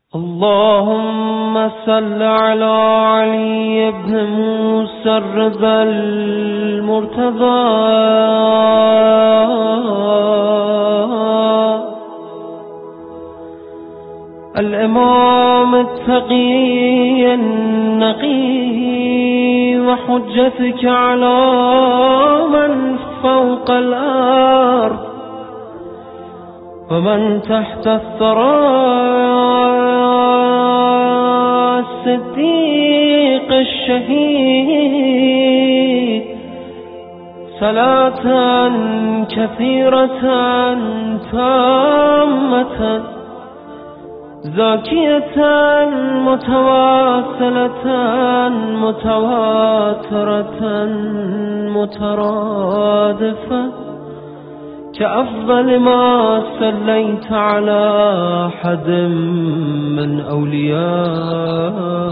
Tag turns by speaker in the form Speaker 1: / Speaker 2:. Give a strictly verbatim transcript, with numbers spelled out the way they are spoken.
Speaker 1: اللهم صل على علي بن موسى الرضا المرتضى الإمام التقي النقي وحجتك على من فوق الأرض ومن تحت الثرى الصديق الشهيد صلاة كثيرة تامة زاكية متواصلة متواترة مترادفة كأفضل ما صليت على أحد من أولياء